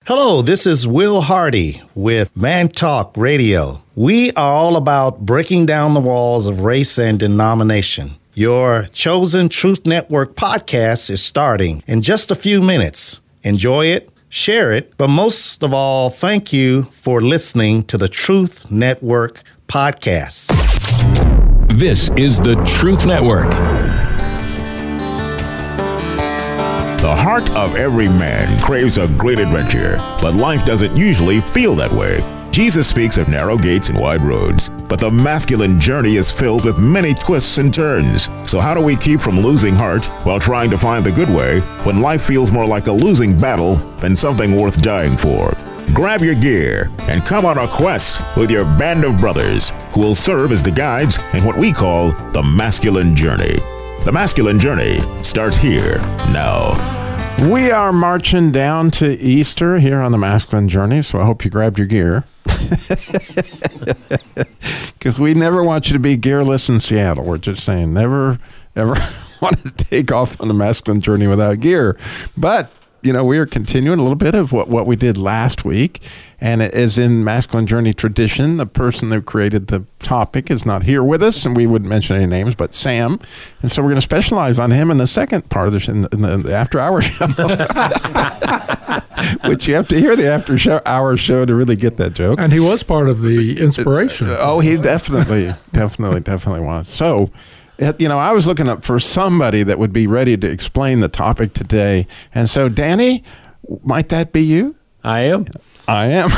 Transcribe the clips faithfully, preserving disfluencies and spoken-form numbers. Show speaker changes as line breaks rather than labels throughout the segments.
Hello, this is Will Hardy with Man Talk Radio. We are all about breaking down the walls of race and denomination. Your chosen Truth Network podcast is starting in just a few minutes. Enjoy it, share it, but most of all, thank you for listening to the Truth Network podcast.
This is the Truth Network.
The heart of every man craves a great adventure, but life doesn't usually feel that way. Jesus speaks of narrow gates and wide roads, but the masculine journey is filled with many twists and turns. So how do we keep from losing heart while trying to find the good way when life feels more like a losing battle than something worth dying for? Grab your gear and come on a quest with your band of brothers who will serve as the guides in what we call the masculine journey. The masculine journey starts here now.
We are marching down to Easter here on the masculine journey, so I hope you grabbed your gear. Because we never want you to be gearless in Seattle. We're just saying never, ever want to take off on the masculine journey without gear. But you know, we are continuing a little bit of what, what we did last week. And it is in masculine journey tradition. The person who created the topic is not here with us, and we wouldn't mention any names, but Sam. And so we're going to specialize on him in the second part of the, in the, in the after hour show. Which you have to hear the after show, hour show to really get that joke.
And he was part of the inspiration.
Oh, he definitely, definitely, definitely was. So, you know, I was looking up for somebody that would be ready to explain the topic today. And so, Danny, might that be you?
I am.
I am.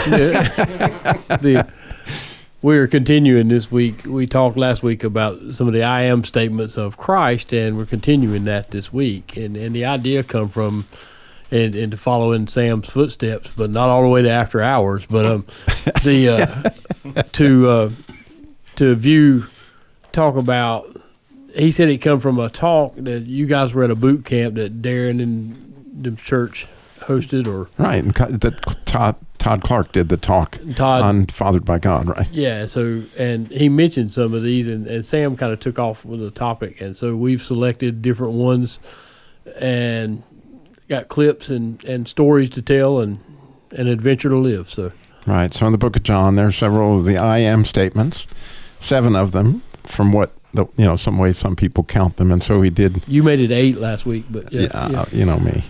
the, we're continuing this week. We talked last week about some of the I am statements of Christ, and we're continuing that this week. And, and the idea come from, and, and to follow in Sam's footsteps, but not all the way to after hours, but um, the uh, to uh, to view, talk about, he said it come from a talk that you guys were at a boot camp that Darren and the church hosted, or
right, and that Todd Todd Clark did the talk
Todd,
on Fathered by God, right?
Yeah. So, and he mentioned some of these, and, and Sam kind of took off with the topic, and so we've selected different ones, and got clips and, and stories to tell, and an adventure to live. So,
right. So, in the Book of John, there are several of the I am statements, seven of them, from what. The, you know, some way some people count them, and so he did.
You made it eight last week, but yeah,
yeah,
yeah.
Uh, you know me.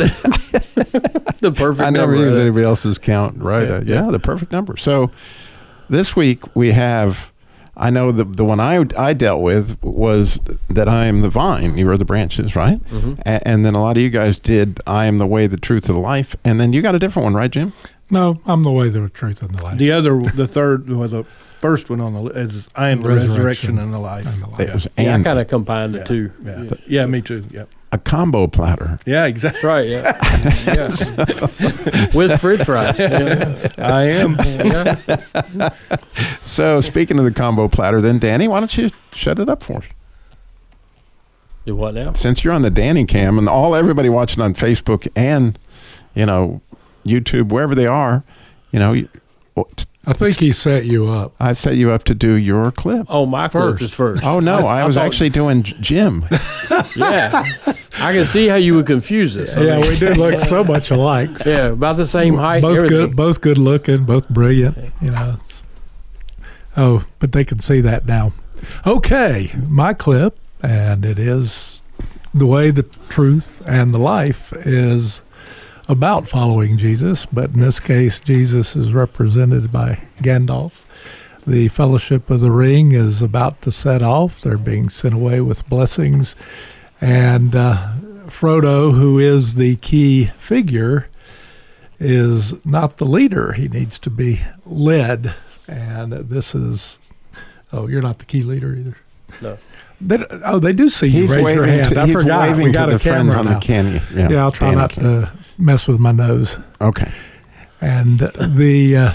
The perfect.
I never
number,
use
right?
anybody else's count, right?
Yeah,
uh, yeah, yeah, the perfect number. So this week we have. I know the the one I I dealt with was that I am the vine, you are the branches, right? Mm-hmm. A- and then a lot of you guys did I am the way, the truth, and the life, and then you got a different one, right, Jim?
No, I'm the way, the truth, and the life.
The other, the third, well, the first one on the list is I am the resurrection, resurrection and the life.
And the life.
It was
yeah,
and
I kind of combined the
yeah,
two.
Yeah.
Yeah.
yeah, me too. Yeah,
a combo platter.
Yeah, exactly.
That's right. Yeah, yeah.
So,
with French fries. Yeah.
I am.
Yeah.
So speaking of the combo platter, then Danny, why don't you shut it up for us?
Do what now?
Since you're on the Danny cam, and all everybody watching on Facebook and you know YouTube, wherever they are, you know. You,
I think he set you up.
I set you up to do your clip.
Oh, my
First.
clip is first.
Oh, no, I,
I
was
thought-
actually doing J- Jim.
Yeah. I can see how you would confuse us. I
Yeah,
mean,
we do look so much alike.
yeah, about the same height.
Both
everything.
good, both good looking, both brilliant. You know. Oh, but they can see that now. Okay, my clip, and it is the way, the truth, and the life is about following Jesus, but in this case, Jesus is represented by Gandalf. The Fellowship of the Ring is about to set off. They're being sent away with blessings. And uh, Frodo, who is the key figure, is not the leader. He needs to be led. And this is, oh, you're not the key leader either.
No.
They, oh, they do see you.
He's
Raise your
waving
hand.
to,
I
he's
forgot.
waving
We got
to
a
the friends
camera
on
now.
the canyon. Yeah,
Yeah, I'll try
Danny
not
cam.
to mess with my nose.
Okay.
And the uh,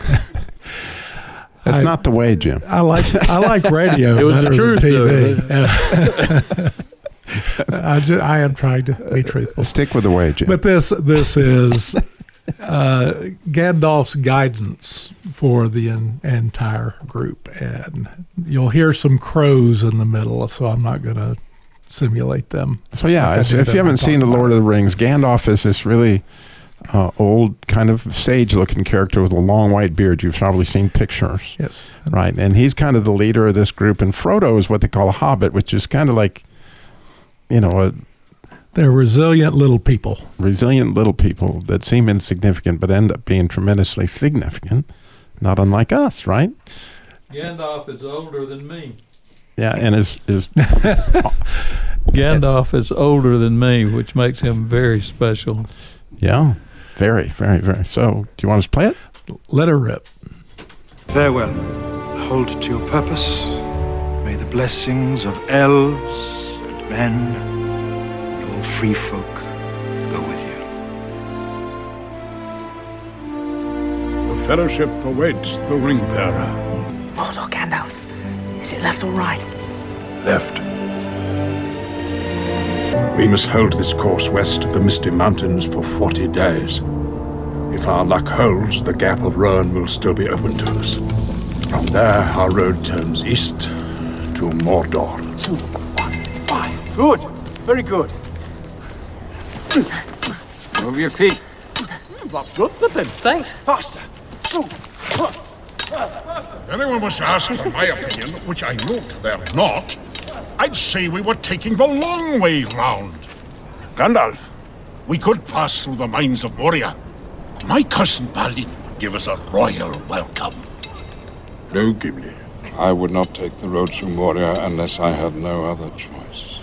That's
I,
not the way, Jim.
I like I like radio
It was
better
the truth,
than T V. I, just, I am trying to be truthful.
Stick with the way, Jim.
But this this is uh, Gandalf's guidance for the en- entire group, and you'll hear some crows in the middle, so I'm not going to simulate them.
so yeah,
Like I
as,
did
if
in
you
my
haven't seen
talk
The Lord
about
of the Rings, Gandalf is this really uh, old kind of sage-looking character with a long white beard. You've probably seen pictures.
Yes.
Right, and he's kind of the leader of this group. And Frodo is what they call a hobbit, which is kind of like, you know, a
They're resilient little people.
resilient little people that seem insignificant but end up being tremendously significant, not unlike us, right?
Gandalf is older than me.
Yeah, and is is
Gandalf is older than me, which makes him very special.
yeah, very, very, very. So, do you want us to play it?
Let her rip.
Farewell. Hold to your purpose. May the blessings of elves and men and all free folk go with you.
The Fellowship awaits the Ring-Bearer.
Mordor, Gandalf. Is it left or right?
Left. We must hold this course west of the Misty Mountains for forty days. If our luck holds, the Gap of Rohan will still be open to us. From there, our road turns east to Mordor.
Two, one, five. Good. Very good.
Move your feet.
Good, Pippin.
Thanks.
Faster.
If anyone was to ask for my opinion, which I note they're not, I'd say we were taking the long way round. Gandalf, we could pass through the mines of Moria. My cousin Balin would give us a royal welcome.
No, Gimli. I would not take the road through Moria unless I had no other choice.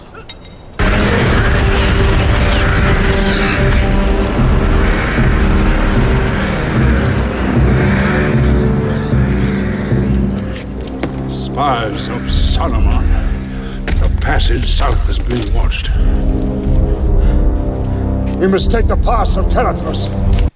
Spies of Saruman. The passage south is being watched. We must take the pass of Karathos.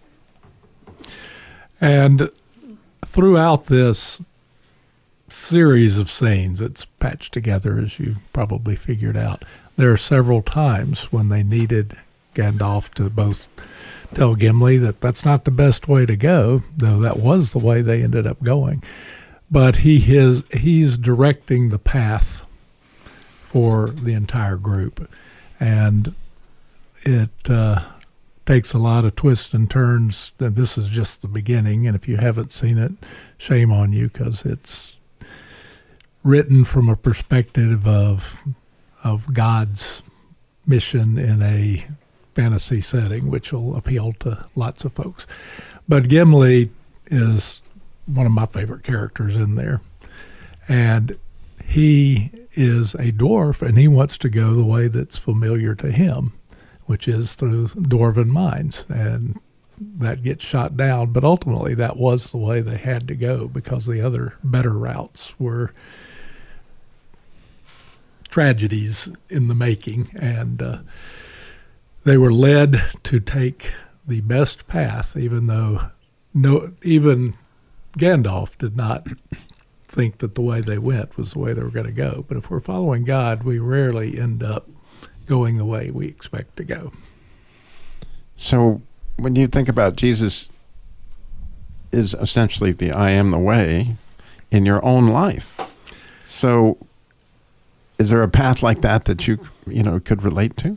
And throughout this series of scenes, it's patched together, as you probably figured out, there are several times when they needed Gandalf to both tell Gimli that that's not the best way to go, though that was the way they ended up going. But he is, he's directing the path for the entire group. And it uh, takes a lot of twists and turns. And this is just the beginning. And if you haven't seen it, shame on you, because it's written from a perspective of of God's mission in a fantasy setting, which will appeal to lots of folks. But Gimli is one of my favorite characters in there. And he is a dwarf, and he wants to go the way that's familiar to him, which is through dwarven mines. And that gets shot down. But ultimately, that was the way they had to go, because the other better routes were tragedies in the making. And uh, they were led to take the best path, even though no, even Gandalf did not think that the way they went was the way they were going to go. But if we're following God, we rarely end up going the way we expect to go.
So when you think about Jesus is essentially the I am the way in your own life. So is there a path like that that you, you know, could relate to?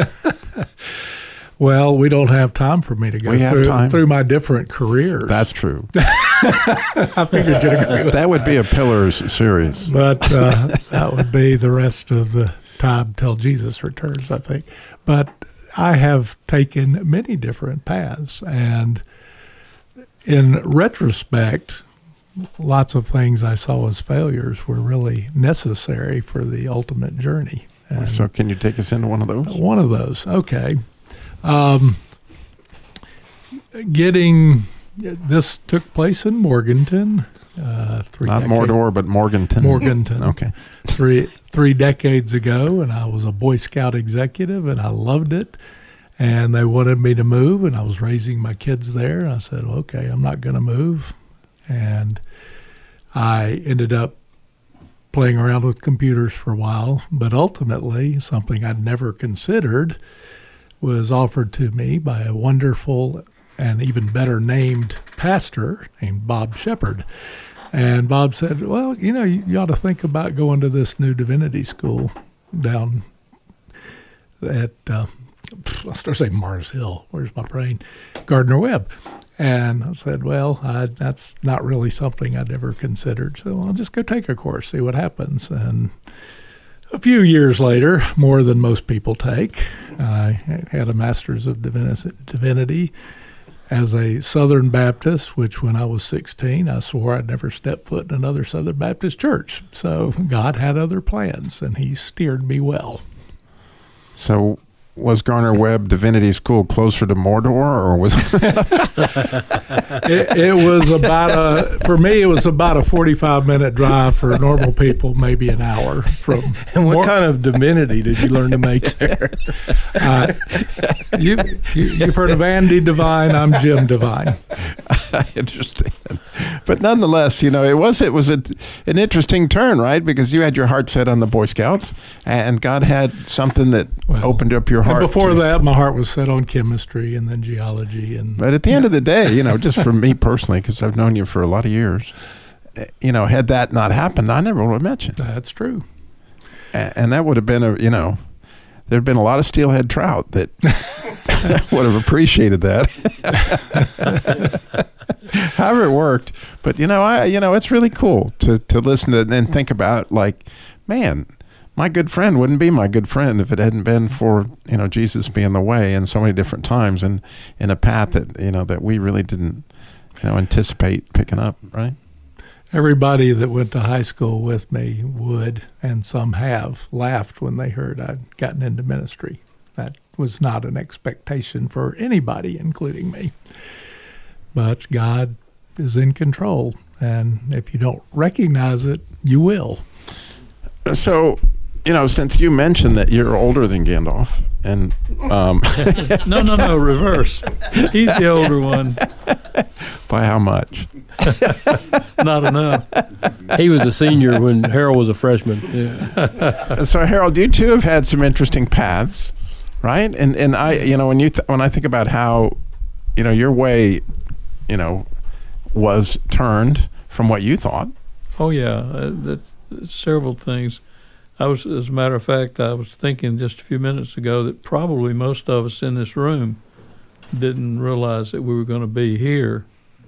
Well, we don't have time for me to go
we have
through,
time.
through my different careers.
That's true.
I figured you'd agree with
that would be a Pillars series.
But uh, that would be the rest of the time till Jesus returns, I think. But I have taken many different paths. And in retrospect, lots of things I saw as failures were really necessary for the ultimate journey. And
so can you take us into one of those?
One of those, okay. Um, getting, this took place in Morganton. Uh, three
Not
decade,
Mordor, but Morganton.
Morganton.
Okay.
Three three decades ago, and I was a Boy Scout executive, and I loved it. And they wanted me to move, and I was raising my kids there. And I said, well, okay, I'm not going to move. And I ended up playing around with computers for a while, but ultimately something I'd never considered was offered to me by a wonderful and even better named pastor named Bob Shepard. And Bob said, well, you know, you, you ought to think about going to this new divinity school down at uh, I started saying Mars Hill. Where's my brain? Gardner Webb. And I said, well, I, that's not really something I'd ever considered. So I'll just go take a course, see what happens. And a few years later, more than most people take, I had a Master's of Divinity as a Southern Baptist, which when I was sixteen, I swore I'd never step foot in another Southern Baptist church. So God had other plans, and he steered me well.
So was Gardner Webb Divinity School closer to Mordor, or was
it, it was about a for me it was about a forty-five minute drive. For normal people, maybe an hour from.
And what
Mor-
kind of divinity did you learn to make there?
uh, you, you you've heard of Andy Devine? I'm Jim Devine.
I understand, but nonetheless, you know, it was it was a, an interesting turn, right? Because you had your heart set on the Boy Scouts, and God had something that well, opened up your heart.
And before
to,
that, my heart was set on chemistry and then geology. And
but at the end of the day, you know, just for me personally, because I've known you for a lot of years, you know, had that not happened, I never would have met you.
That's true.
And, and that would have been a, you know, there'd been a lot of steelhead trout that would have appreciated that. However it worked, but you know, I, you know, it's really cool to to listen to and think about, like, man, my good friend wouldn't be my good friend if it hadn't been for, you know, Jesus being the way in so many different times and in a path that, you know, that we really didn't, you know, anticipate picking up, right?
Everybody that went to high school with me would, and some have, laughed when they heard I'd gotten into ministry. That was not an expectation for anybody, including me. But God is in control, and if you don't recognize it, you will.
So, you know, since you mentioned that you're older than Gandalf, and um,
no, no, no, reverse. He's the older one.
By how much?
Not enough.
He was a senior when Harold was a freshman. Yeah.
So, Harold, you too have had some interesting paths, right? And and I, you know, when you th- when I think about how, you know, your way, you know, was turned from what you thought.
Oh yeah, uh, that's, that's several things. I was, as a matter of fact, I was thinking just a few minutes ago that probably most of us in this room didn't realize that we were going to be here,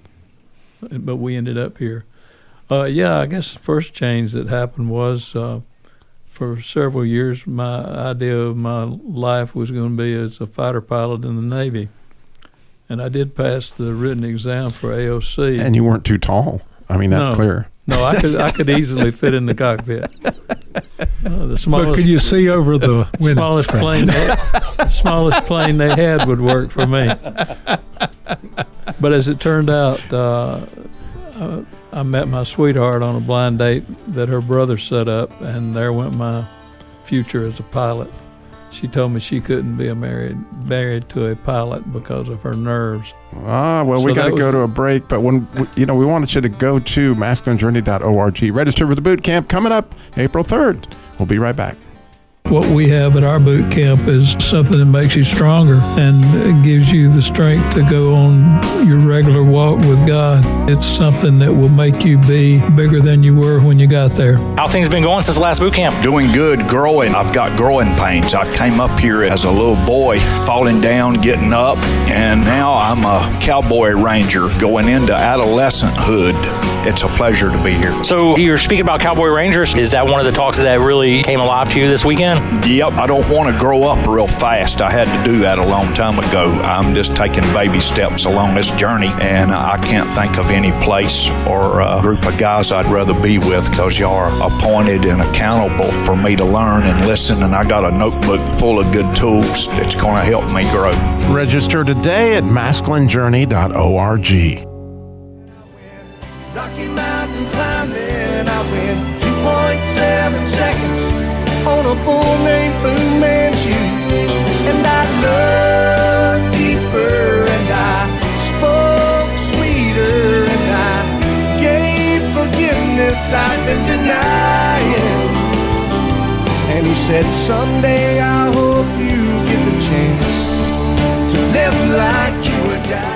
but we ended up here. Uh, yeah, I guess the first change that happened was uh, for several years, my idea of my life was going to be as a fighter pilot in the Navy. And I did pass the written exam for A O C.
And you weren't too tall. I mean, that's
no,
clear.
No, I could I could easily fit in the cockpit. Uh, the smallest,
but could you see over the window?
Smallest plane, they, smallest plane they had would work for me. But as it turned out, uh, uh, I met my sweetheart on a blind date that her brother set up, and there went my future as a pilot. She told me she couldn't be a married married to a pilot because of her nerves.
Ah, well, so we got to go to a break. But when you know, we wanted you to go to masculine journey dot org. Register for the boot camp coming up April third. We'll be right back.
What we have at our boot camp is something that makes you stronger and gives you the strength to go on your regular walk with God. It's something that will make you be bigger than you were when you got there.
How things been going since the last boot camp?
Doing good, growing. I've got growing pains. I came up here as a little boy, falling down, getting up, and now I'm a cowboy ranger going into adolescenthood. It's a pleasure to be here.
So you're speaking about Cowboy Rangers. Is that one of the talks that really came alive to you this weekend?
Yep. I don't want to grow up real fast. I had to do that a long time ago. I'm just taking baby steps along this journey, and I can't think of any place or a group of guys I'd rather be with, because y'all are appointed and accountable for me to learn and listen, and I got a notebook full of good tools that's going to help me grow.
Register today at masculine journey dot org.
Rocky Mountain climbing, I went two point seven seconds on a bull named Blue Manchu. And I looked deeper and I spoke sweeter and I gave forgiveness I've been denying. And he said, someday I hope you get the chance to live like you would die.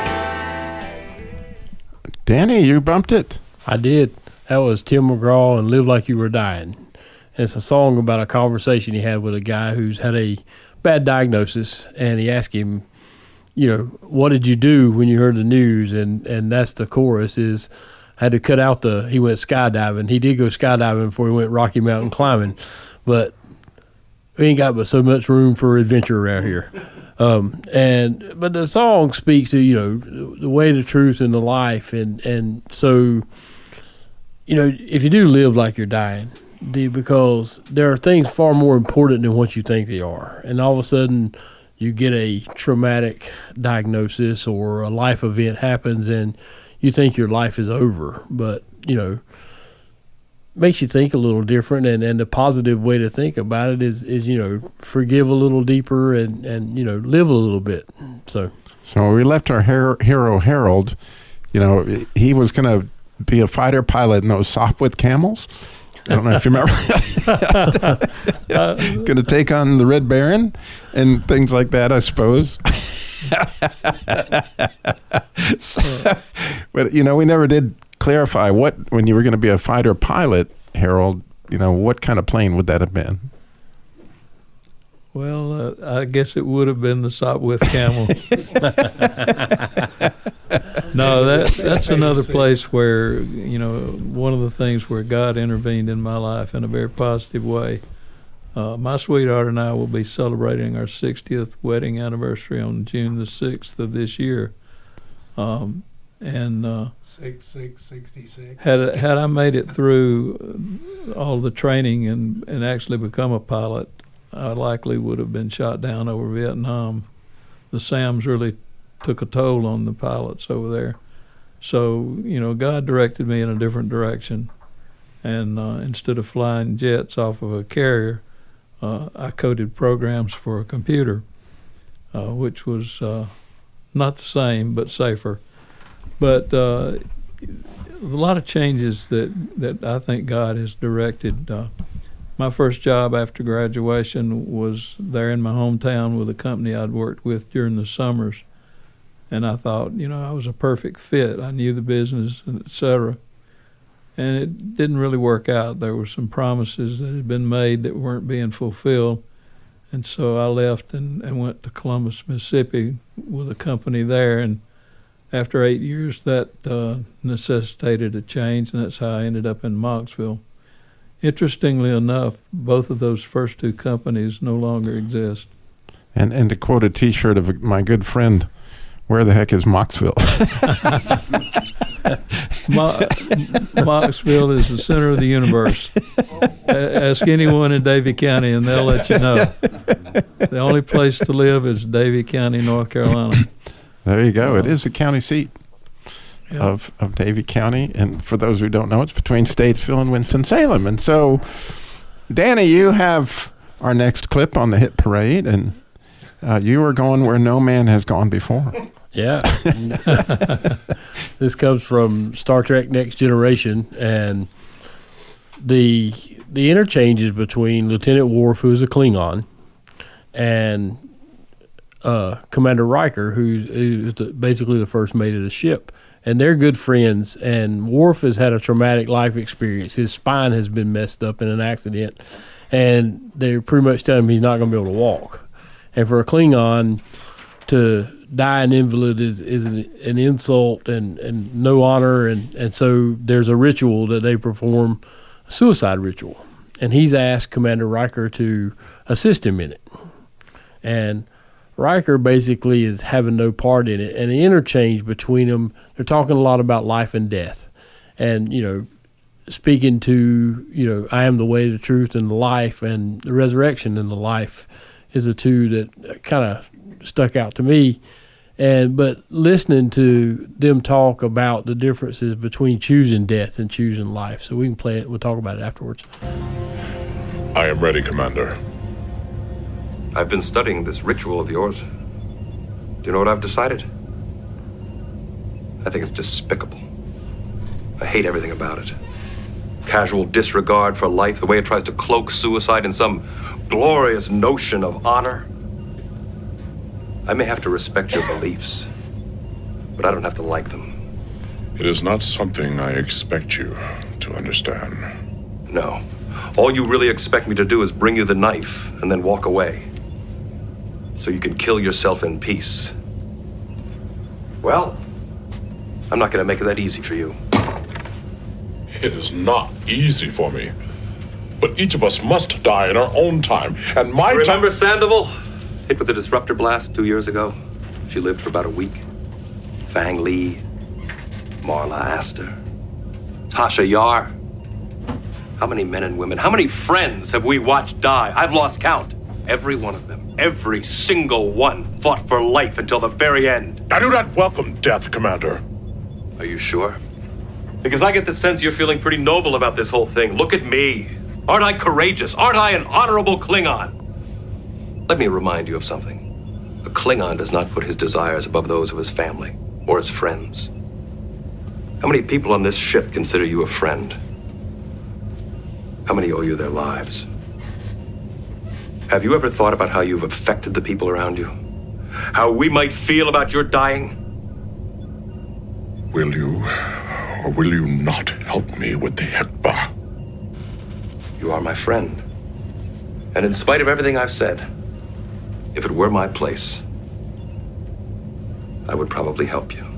Danny, you bumped it.
I did. That was Tim McGraw and Live Like You Were Dying. And it's a song about a conversation he had with a guy who's had a bad diagnosis, and he asked him, you know, what did you do when you heard the news? And, and that's the chorus is, had to cut out the, he went skydiving. He did go skydiving before he went Rocky Mountain climbing, but we ain't got but so much room for adventure around here. Um, and, but the song speaks to, you know, the way, the truth, and the life. And, and so, you know, if you do live like you're dying, the, because there are things far more important than what you think they are. And all of a sudden you get a traumatic diagnosis or a life event happens and you think your life is over, but, you know, makes you think a little different. And, and the positive way to think about it is, is, you know, forgive a little deeper and, and, you know, live a little bit. So,
so we left our hero, hero Harold, you know, he was going to be a fighter pilot in those Sopwith Camels. I don't know if you remember. Going to take on the Red Baron and things like that, I suppose. So, but, you know, we never did clarify what, when you were going to be a fighter pilot, Harold, you know, what kind of plane would that have been?
Well, uh, I guess it would have been the Sopwith Camel. No, that, that's another place where, you know, one of the things where God intervened in my life in a very positive way. Uh, my sweetheart and I will be celebrating our sixtieth wedding anniversary on June the sixth of this year. Um, and uh,
six six sixty-six.
Had had I made it through all the training and, and actually become a pilot, I likely would have been shot down over Vietnam. The SAMs really took a toll on the pilots over there. So, you know, God directed me in a different direction. And uh, instead of flying jets off of a carrier, uh, I coded programs for a computer, uh, which was uh, not the same, but safer. But uh, a lot of changes that, that I think God has directed. Uh, my first job after graduation was there in my hometown with a company I'd worked with during the summers. And I thought, you know, I was a perfect fit. I knew the business, et cetera. And it didn't really work out. There were some promises that had been made that weren't being fulfilled. And so I left and, and went to Columbus, Mississippi with a company there. And after eight years, that uh, necessitated a change, and that's how I ended up in Mocksville. Interestingly enough, both of those first two companies no longer exist.
And and to quote a T-shirt of my good friend, where the heck is Mocksville?
Mo- Mocksville is the center of the universe. A- ask anyone in Davie County and they'll let you know. The only place to live is Davie County, North Carolina.
There you go. It is the county seat
yeah.
of, of Davie County. And for those who don't know, it's between Statesville and Winston-Salem. And so, Danny, you have our next clip on the hit parade, and uh, you are going where no man has gone before.
Yeah. This comes from Star Trek Next Generation, and the the interchanges between Lieutenant Worf, who's a Klingon, and uh, Commander Riker, who, who's the, basically the first mate of the ship. And they're good friends, and Worf has had a traumatic life experience. His spine has been messed up in an accident, and they're pretty much telling him he's not going to be able to walk. And for a Klingon to die an invalid is, is an, an insult and, and no honor, and, and so there's a ritual that they perform, a suicide ritual. And he's asked Commander Riker to assist him in it. And Riker basically is having no part in it. And the interchange between them, they're talking a lot about life and death. And, you know, speaking to, you know, I am the way, the truth, and the life, and the resurrection and the life is the two that kind of stuck out to me. And but listening to them talk about the differences between choosing death and choosing life. So we can play it. We'll talk about it afterwards.
I am ready, Commander.
I've been studying this ritual of yours. Do you know what I've decided? I think it's despicable. I hate everything about it. Casual disregard for life, the way it tries to cloak suicide in some glorious notion of honor. I may have to respect your beliefs, but I don't have to like them.
It is not something I expect you to understand.
No. All you really expect me to do is bring you the knife and then walk away. so you can kill yourself in peace. Well, I'm not going to make it that easy for you.
It is not easy for me. But each of us must die in our own time. And my time...
Remember Sandoval? Hit with the disruptor blast two years ago? She lived for about a week. Fang Li, Marla Astor, Tasha Yar. How many men and women, how many friends have we watched die? I've lost count. Every one of them, every single one fought for life until the very end.
I do not welcome death, Commander.
Are you sure? Because I get the sense you're feeling pretty noble about this whole thing. Look at me. Aren't I courageous? Aren't I an honorable Klingon? Let me remind you of something. A Klingon does not put his desires above those of his family or his friends. How many people on this ship consider you a friend? How many owe you their lives? Have you ever thought about how you've affected the people around you? How we might feel about your dying?
Will you, or will you not help me with the Hekba?
You are my friend. And in spite of everything I've said, if it were my place, I would probably help you.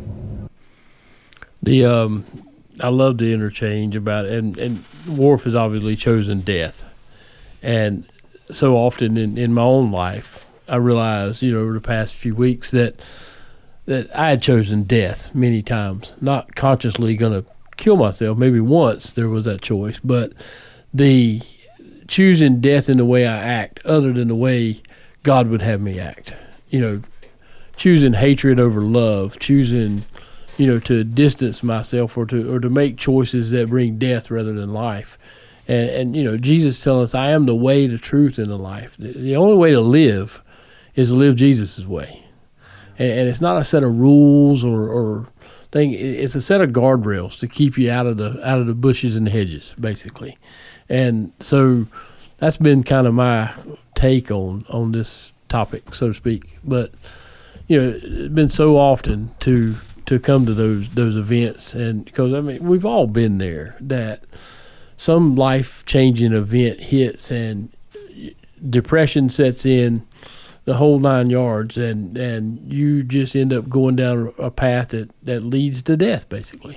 The um, I love the interchange about, and, and Worf has obviously chosen death. And so often in, in my own life, I realized, you know, over the past few weeks that that I had chosen death many times, not consciously going to kill myself. Maybe once there was that choice, but the choosing death in the way I act, other than the way God would have me act, you know, choosing hatred over love, choosing, you know, to distance myself or to or to make choices that bring death rather than life. And, and you know, Jesus telling us, I am the way, the truth, and the life. The, the only way to live is to live Jesus' way. And, and it's not a set of rules or, or thing. It's a set of guardrails to keep you out of the out of the bushes and the hedges, basically. And so that's been kind of my take on, on this topic, so to speak. But, you know, it's been so often to to come to those those events, and because, I mean, we've all been there, that some life-changing event hits and depression sets in, the whole nine yards, and, and you just end up going down a path that, that leads to death, basically.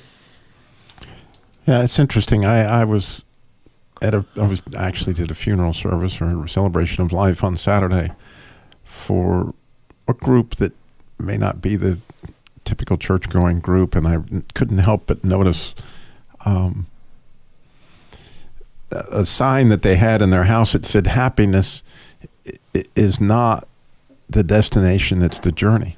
Yeah, it's interesting. I, I was at a I was actually did a funeral service or a celebration of life on Saturday for a group that may not be the typical church-going group, and I couldn't help but notice um, a sign that they had in their house that said, "Happiness is not the destination, it's the journey."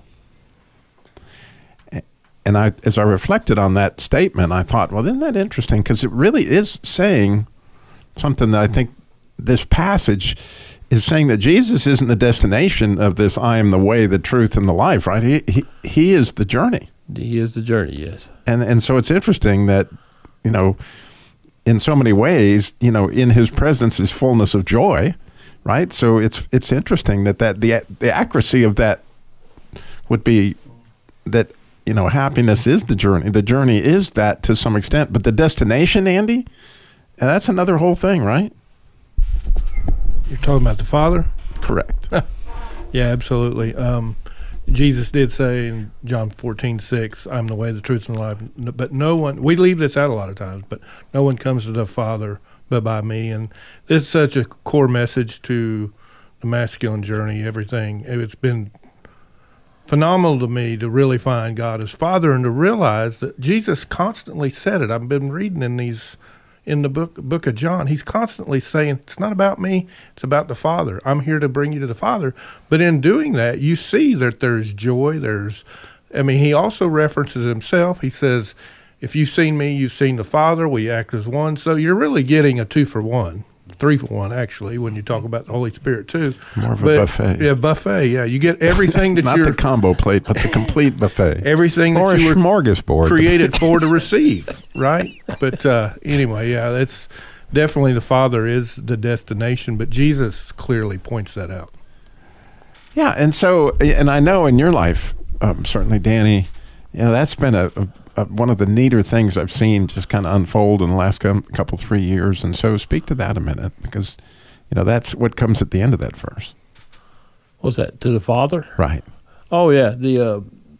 And I, as I reflected on that statement, I thought, well, isn't that interesting? Because it really is saying something that I think this passage is saying, that Jesus isn't the destination of this, I am the way, the truth, and the life, right? He he, he is the journey.
He is the journey, yes.
And and so it's interesting that, you know, in so many ways, you know, in his presence is fullness of joy, right? So it's it's interesting that, that the the accuracy of that would be that, you know, happiness is the journey. The journey is that to some extent, but the destination, Andy, and that's another whole thing, right?
You're talking about the Father?
Correct.
Yeah, absolutely. Um, Jesus did say in John fourteen six, I'm the way, the truth, and the life. But no one, we leave this out a lot of times, but no one comes to the Father but by me. And it's such a core message to the masculine journey, everything. It's been phenomenal to me to really find God as Father and to realize that Jesus constantly said it. I've been reading in these, in the book book of John, he's constantly saying, it's not about me, it's about the Father. I'm here to bring you to the Father. But in doing that, you see that there's joy, there's, I mean, he also references himself. He says, if you've seen me, you've seen the Father, we act as one. So you're really getting a two for one. Three for one, actually, when you talk about the Holy Spirit, too.
More of
but,
a buffet.
Yeah, buffet, yeah. You get everything that
Not
you're...
the combo plate, but the complete buffet.
Everything that
or
you
a
were
smorgasbord.
created for to receive, right? But uh, anyway, yeah, that's definitely the Father is the destination, but Jesus clearly points that out.
Yeah, and so, and I know in your life, um, certainly, Danny, you know, that's been a... a Uh, one of the neater things I've seen just kind of unfold in the last com- couple, three years. And so speak to that a minute, because, you know, that's what comes at the end of that verse.
What's that? To the Father?
Right.
Oh yeah. The uh,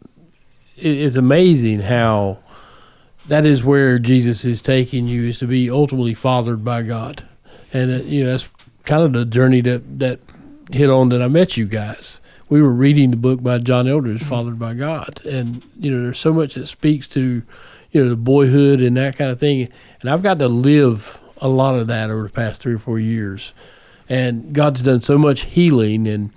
it, it's amazing how that is where Jesus is taking you, is to be ultimately fathered by God, and uh, you know that's kind of the journey that that hit on that I met you guys. We were reading the book by John Eldredge, Fathered by God, and you know there's so much that speaks to you know the boyhood and that kind of thing, and I've got to live a lot of that over the past three or four years, and God's done so much healing, and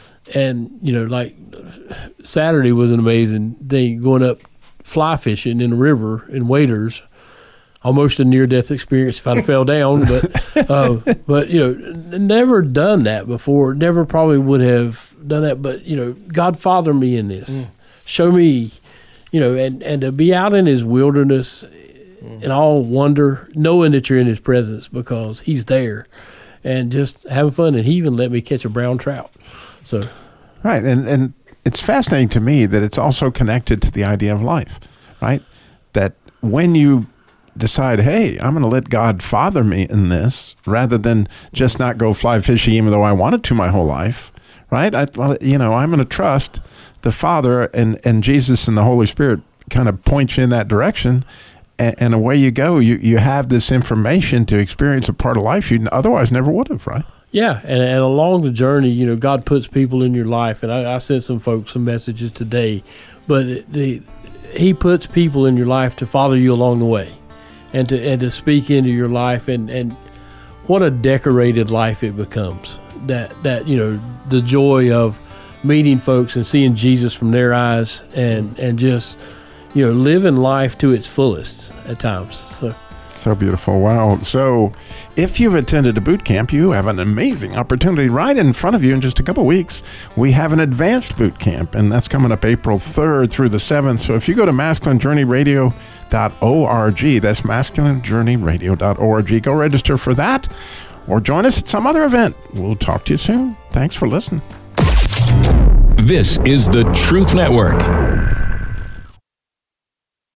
and you know like Saturday was an amazing thing, going up fly fishing in the river in waders. Almost a near-death experience if I fell down, but uh, but you know, never done that before. Never probably would have done that, but you know, God father me in this, mm. show me, you know, and, and to be out in His wilderness, mm. and all wonder, knowing that you're in His presence because He's there, and just having fun. And He even let me catch a brown trout. So,
right, and and it's fascinating to me that it's also connected to the idea of life, right? That when you decide, hey, I'm going to let God father me in this, rather than just not go fly fishing even though I wanted to my whole life, right? I, well, you know, I'm going to trust the Father, and, and Jesus and the Holy Spirit kind of point you in that direction, and, and away you go. You you have this information to experience a part of life you otherwise never would have, right?
Yeah, and, and along the journey, you know, God puts people in your life, and I, I sent some folks some messages today, but the, He puts people in your life to father you along the way. And to and to speak into your life, and, and what a decorated life it becomes. That that you know the joy of meeting folks and seeing Jesus from their eyes, and, and just you know living life to its fullest at times. So.
So beautiful. Wow. So if you've attended a boot camp, you have an amazing opportunity right in front of you in just a couple of weeks. We have an advanced boot camp, and that's coming up April third through the seventh. So if you go to masculine journey radio dot org, that's masculine journey radio dot org, go register for that or join us at some other event. We'll talk to you soon. Thanks for listening.
This is the Truth Network.